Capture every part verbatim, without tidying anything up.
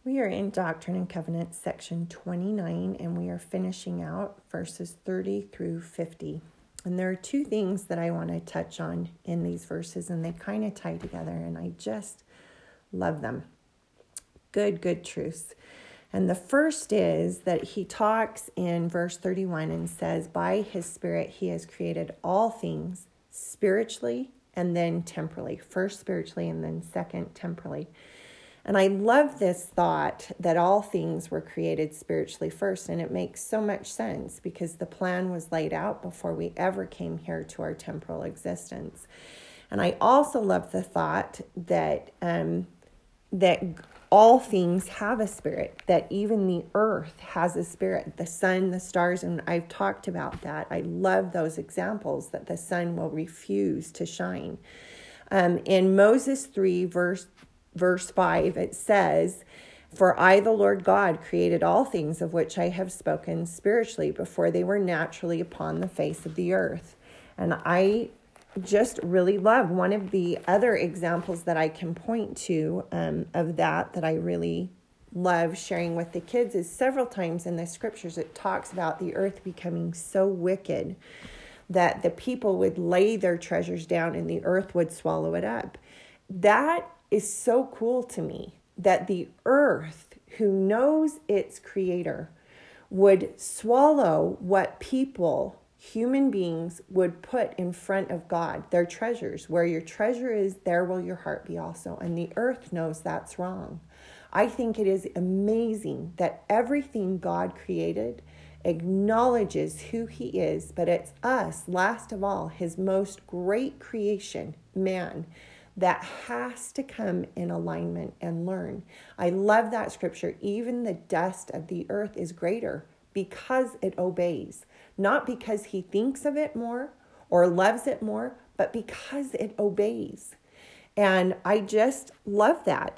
We are in Doctrine and Covenants, section twenty-nine, and we are finishing out verses thirty through fifty. And there are two things that I want to touch on in these verses, and they kind of tie together, and I just love them. Good, good truths. And the first is that he talks in verse thirty-one and says, by his Spirit, he has created all things spiritually and then temporally. First spiritually and then second temporally. And I love this thought that all things were created spiritually first. And it makes so much sense because the plan was laid out before we ever came here to our temporal existence. And I also love the thought that um, that all things have a spirit, that even the earth has a spirit, the sun, the stars, and I've talked about that. I love those examples that the sun will refuse to shine. Um, in Moses three, verse Verse five, it says, for I, the Lord God, created all things of which I have spoken spiritually before they were naturally upon the face of the earth. And I just really love one of the other examples that I can point to um, of that, that I really love sharing with the kids is several times in the scriptures it talks about the earth becoming so wicked that the people would lay their treasures down and the earth would swallow it up. That is so cool to me, that the earth, who knows its creator, would swallow what people, human beings, would put in front of God, their treasures. Where your treasure is, there will your heart be also. And the earth knows that's wrong. I think it is amazing that everything God created acknowledges who he is, but it's us, last of all, his most great creation, man, that has to come in alignment and learn. I love that scripture. Even the dust of the earth is greater because it obeys. Not because he thinks of it more or loves it more, but because it obeys. And I just love that.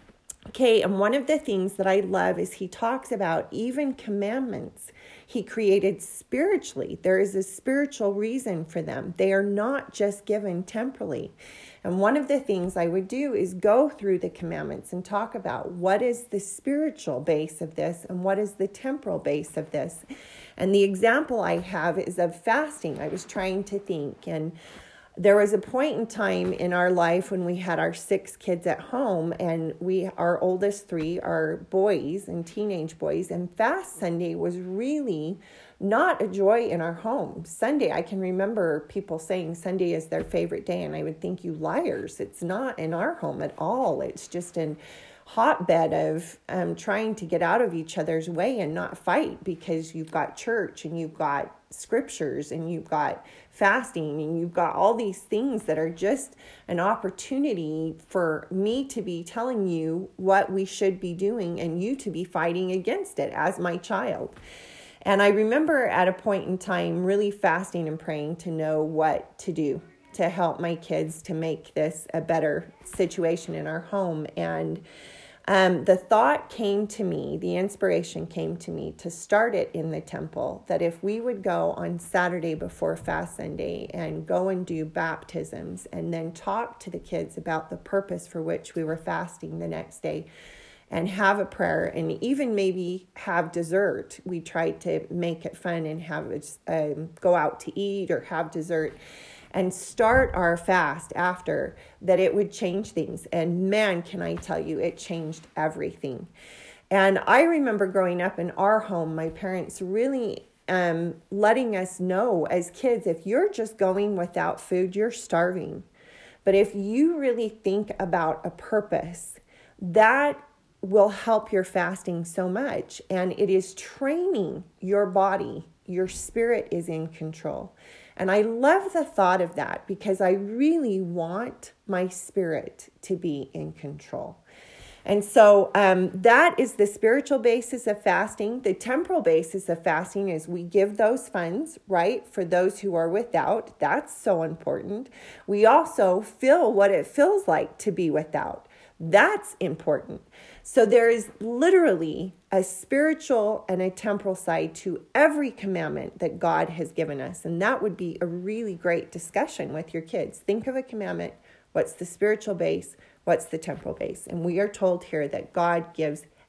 Okay, and one of the things that I love is he talks about even commandments he created spiritually. There is a spiritual reason for them. They are not just given temporally. And one of the things I would do is go through the commandments and talk about what is the spiritual base of this and what is the temporal base of this. And the example I have is of fasting. I was trying to think, and there was a point in time in our life when we had our six kids at home, and we, our oldest three are boys and teenage boys, and Fast Sunday was really not a joy in our home. Sunday, I can remember people saying Sunday is their favorite day, and I would think, you liars, it's not in our home at all. It's just an hotbed of um, trying to get out of each other's way and not fight, because you've got church and you've got scriptures and you've got fasting and you've got all these things that are just an opportunity for me to be telling you what we should be doing and you to be fighting against it as my child. And I remember at a point in time really fasting and praying to know what to do to help my kids to make this a better situation in our home. And Um, the thought came to me, the inspiration came to me to start it in the temple, that if we would go on Saturday before Fast Sunday and go and do baptisms and then talk to the kids about the purpose for which we were fasting the next day and have a prayer and even maybe have dessert. We tried to make it fun and have it, um, go out to eat or have dessert and start our fast after, that it would change things. And man, can I tell you, it changed everything. And I remember growing up in our home, my parents really um, letting us know as kids, if you're just going without food, you're starving. But if you really think about a purpose, that will help your fasting so much. And it is training your body. Your spirit is in control. And I love the thought of that because I really want my spirit to be in control. And so um, that is the spiritual basis of fasting. The temporal basis of fasting is we give those funds, right, for those who are without. That's so important. We also feel what it feels like to be without. That's important. So there is literally a spiritual and a temporal side to every commandment that God has given us. And that would be a really great discussion with your kids. Think of a commandment. What's the spiritual base? What's the temporal base? And we are told here that God gives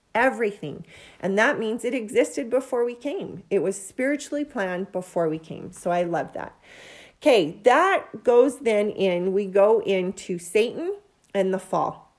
Everything. And that means it existed before we came. It was spiritually planned before we came. So I love that. Okay, that goes then in, we go into Satan and the fall.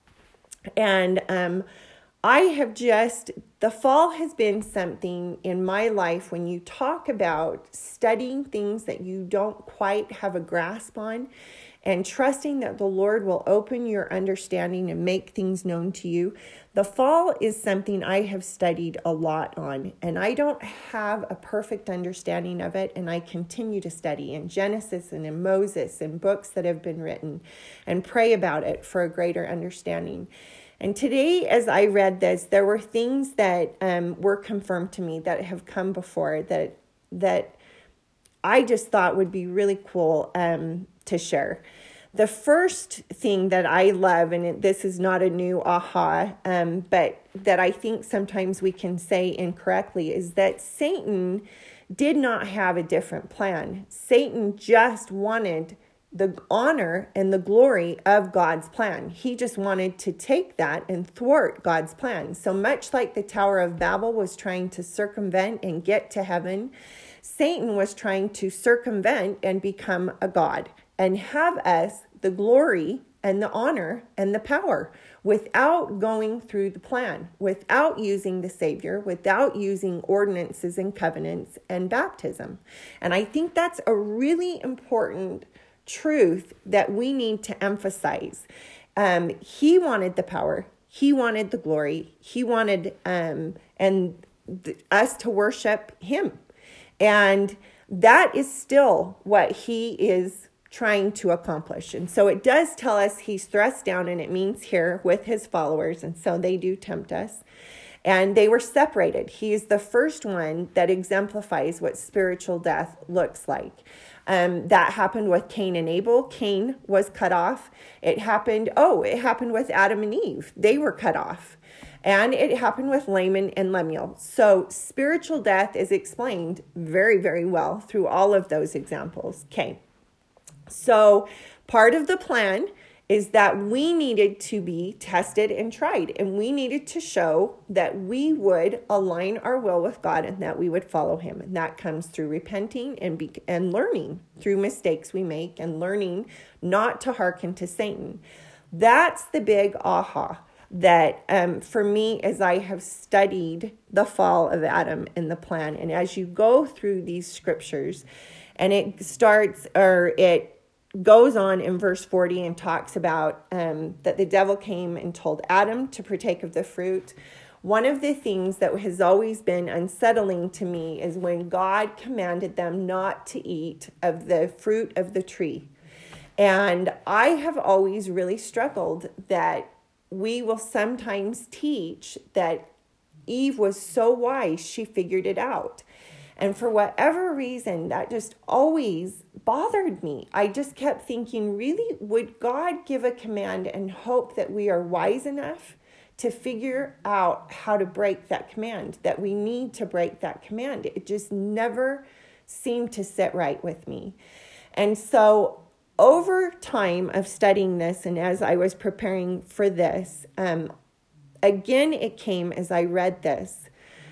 And um, I have just, the fall has been something in my life when you talk about studying things that you don't quite have a grasp on and trusting that the Lord will open your understanding and make things known to you. The fall is something I have studied a lot on, and I don't have a perfect understanding of it, and I continue to study in Genesis and in Moses and books that have been written and pray about it for a greater understanding. And today, as I read this, there were things that um, were confirmed to me that have come before that that I just thought would be really cool um, to share. The first thing that I love, and it, this is not a new aha, um, but that I think sometimes we can say incorrectly, is that Satan did not have a different plan. Satan just wanted the honor and the glory of God's plan. He just wanted to take that and thwart God's plan. So much like the Tower of Babel was trying to circumvent and get to heaven, Satan was trying to circumvent and become a god and have us the glory and the honor and the power without going through the plan, without using the Savior, without using ordinances and covenants and baptism. And I think that's a really important truth that we need to emphasize. Um, he wanted the power. He wanted the glory. He wanted um, and th- us to worship him. And that is still what he is trying to accomplish. And so it does tell us he's thrust down, and it means here with his followers. And so they do tempt us. And they were separated. He is the first one that exemplifies what spiritual death looks like. Um, that happened with Cain and Abel. Cain was cut off. It happened, oh, it happened with Adam and Eve. They were cut off. And it happened with Laman and Lemuel. So spiritual death is explained very, very well through all of those examples. Okay. So part of the plan is that we needed to be tested and tried, and we needed to show that we would align our will with God and that we would follow him. And that comes through repenting and be, and learning through mistakes we make and learning not to hearken to Satan. That's the big aha that um, for me, as I have studied the fall of Adam and the plan, and as you go through these scriptures, and it starts or it goes on in verse forty and talks about um, that the devil came and told Adam to partake of the fruit. One of the things that has always been unsettling to me is when God commanded them not to eat of the fruit of the tree. And I have always really struggled that we will sometimes teach that Eve was so wise, she figured it out. And for whatever reason, that just always bothered me. I just kept thinking, really, would God give a command and hope that we are wise enough to figure out how to break that command, that we need to break that command? It just never seemed to sit right with me. And so over time of studying this, and as I was preparing for this, um, again, it came as I read this.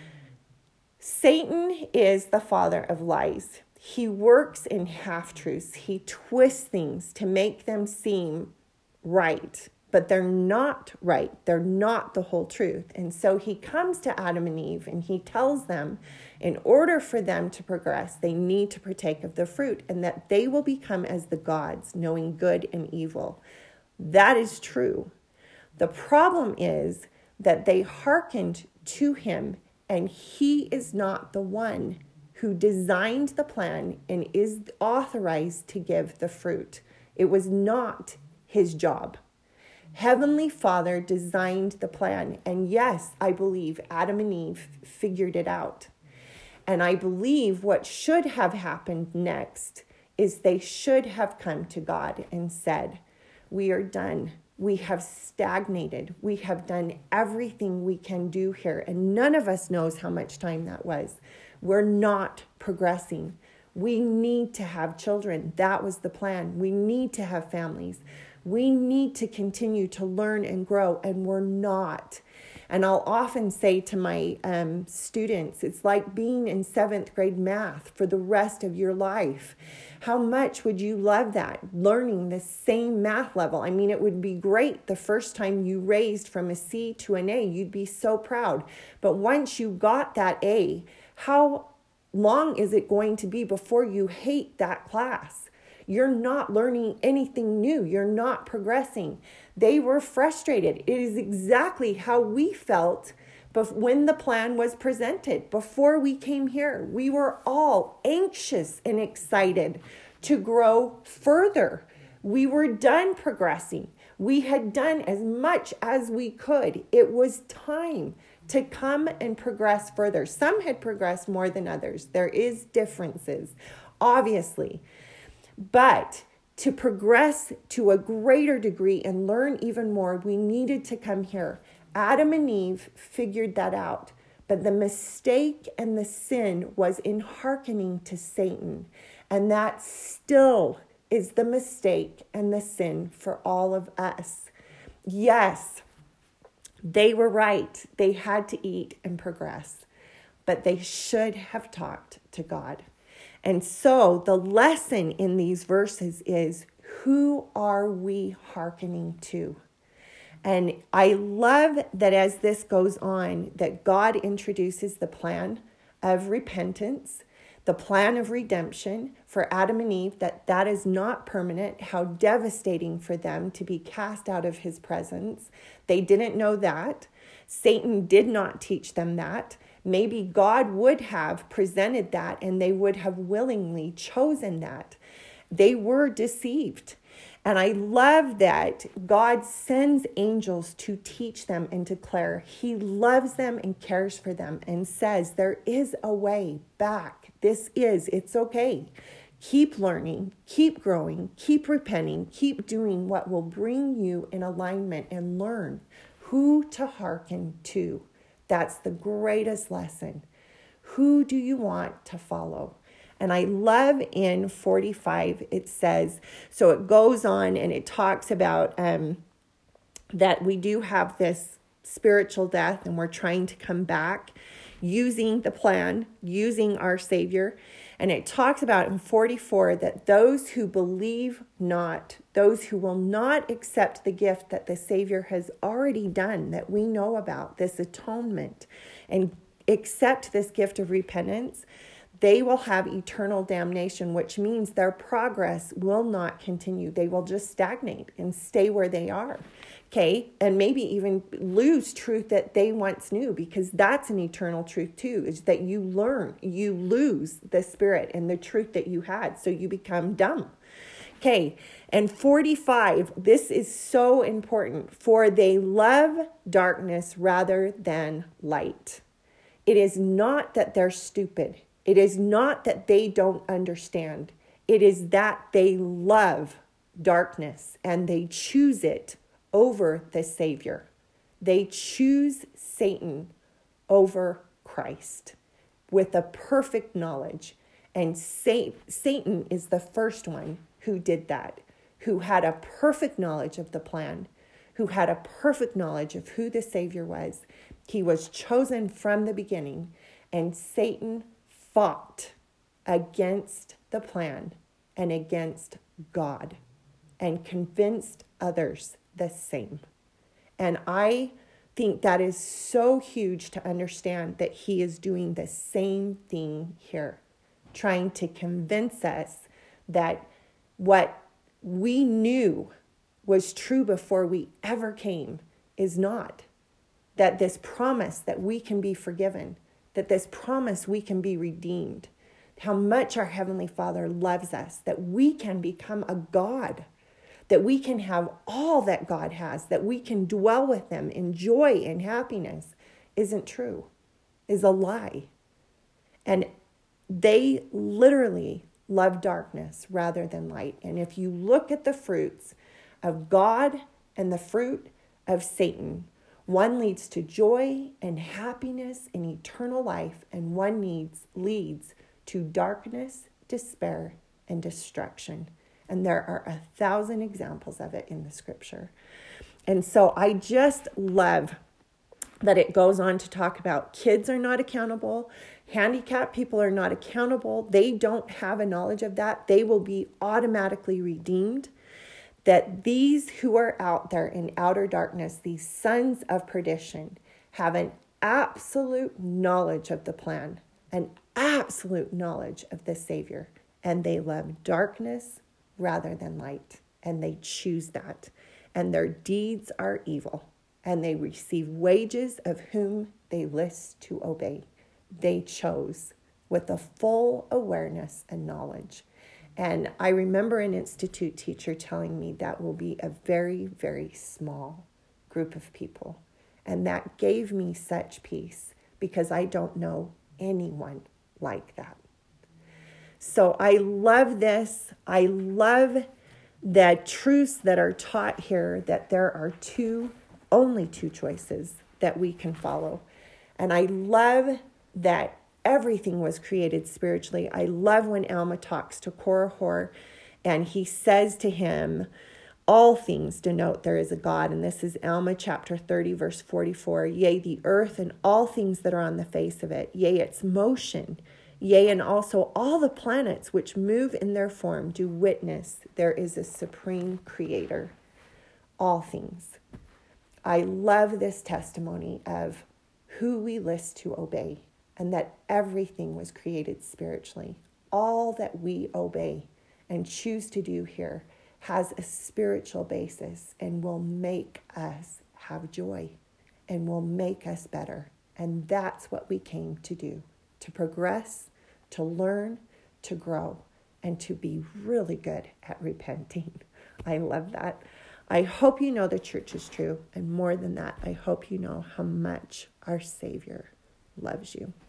Satan is the father of lies. He works in half-truths. He twists things to make them seem right, but they're not right. They're not the whole truth. And so he comes to Adam and Eve and he tells them in order for them to progress, they need to partake of the fruit and that they will become as the gods, knowing good and evil. That is true. The problem is that they hearkened to him, and he is not the one who designed the plan and is authorized to give the fruit. It was not his job. Heavenly Father designed the plan. And yes, I believe Adam and Eve figured it out. And I believe what should have happened next is they should have come to God and said, we are done. We have stagnated. We have done everything we can do here. And none of us knows how much time that was. We're not progressing. We need to have children. That was the plan. We need to have families. We need to continue to learn and grow, and we're not. And I'll often say to my um, students, it's like being in seventh grade math for the rest of your life. How much would you love that, learning the same math level? I mean, it would be great the first time you raised from a C to an A. You'd be so proud. But once you got that A, how long is it going to be before you hate that class? You're not learning anything new. You're not progressing. They were frustrated. It is exactly how we felt But when the plan was presented, before we came here, we were all anxious and excited to grow further. We were done progressing. We had done as much as we could. It was time to come and progress further. Some had progressed more than others. There is differences, obviously. But to progress to a greater degree and learn even more, we needed to come here. Adam and Eve figured that out. But the mistake and the sin was in hearkening to Satan. And that still is the mistake and the sin for all of us. Yes, they were right. They had to eat and progress. But they should have talked to God. And so the lesson in these verses is, who are we hearkening to? And I love that as this goes on, that God introduces the plan of repentance, the plan of redemption for Adam and Eve, that that is not permanent, how devastating for them to be cast out of his presence. They didn't know that. Satan did not teach them that. Maybe God would have presented that and they would have willingly chosen that. They were deceived. And I love that God sends angels to teach them and declare he loves them and cares for them and says there is a way back. This is, it's okay. Keep learning, keep growing, keep repenting, keep doing what will bring you in alignment and learn who to hearken to. That's the greatest lesson. Who do you want to follow? And I love in forty-five, it says, so it goes on and it talks about um, that we do have this spiritual death and we're trying to come back using the plan, using our Savior. And it talks about in forty-four that those who believe not, those who will not accept the gift that the Savior has already done, that we know about, this atonement, and accept this gift of repentance, they will have eternal damnation, which means their progress will not continue. They will just stagnate and stay where they are. Okay, and maybe even lose truth that they once knew, because that's an eternal truth too, is that you learn, you lose the spirit and the truth that you had, so you become dumb. Okay, and forty-five, this is so important. For they love darkness rather than light. It is not that they're stupid. It is not that they don't understand. It is that they love darkness and they choose it over the Savior. They choose Satan over Christ with a perfect knowledge. And Satan is the first one who did that, who had a perfect knowledge of the plan, who had a perfect knowledge of who the Savior was. He was chosen from the beginning, and Satan fought against the plan and against God and convinced others the same. And I think that is so huge to understand that he is doing the same thing here, trying to convince us that what we knew was true before we ever came is not. That this promise that we can be forgiven, that this promise we can be redeemed, how much our Heavenly Father loves us, that we can become a God, that we can have all that God has, that we can dwell with Him in joy and happiness, isn't true, is a lie. And they literally love darkness rather than light. And if you look at the fruits of God and the fruit of Satan, one leads to joy and happiness and eternal life, and one needs leads to darkness, despair, and destruction. And there are a thousand examples of it in the scripture. And so I just love But it goes on to talk about kids are not accountable. Handicapped people are not accountable. They don't have a knowledge of that. They will be automatically redeemed. That these who are out there in outer darkness, these sons of perdition, have an absolute knowledge of the plan, an absolute knowledge of the Savior. And they love darkness rather than light. And they choose that. And their deeds are evil. And they receive wages of whom they list to obey. They chose with a full awareness and knowledge. And I remember an institute teacher telling me that will be a very, very small group of people. And that gave me such peace because I don't know anyone like that. So I love this. I love the truths that are taught here, that there are two only two choices that we can follow. And I love that everything was created spiritually. I love when Alma talks to Korihor and he says to him, all things denote there is a God. And this is Alma chapter thirty, verse forty-four. Yea, the earth and all things that are on the face of it. Yea, its motion. Yea, and also all the planets which move in their form do witness there is a supreme creator. All things. I love this testimony of who we list to obey and that everything was created spiritually. All that we obey and choose to do here has a spiritual basis and will make us have joy and will make us better. And that's what we came to do, to progress, to learn, to grow, and to be really good at repenting. I love that. I hope you know the church is true. And more than that, I hope you know how much our Savior loves you.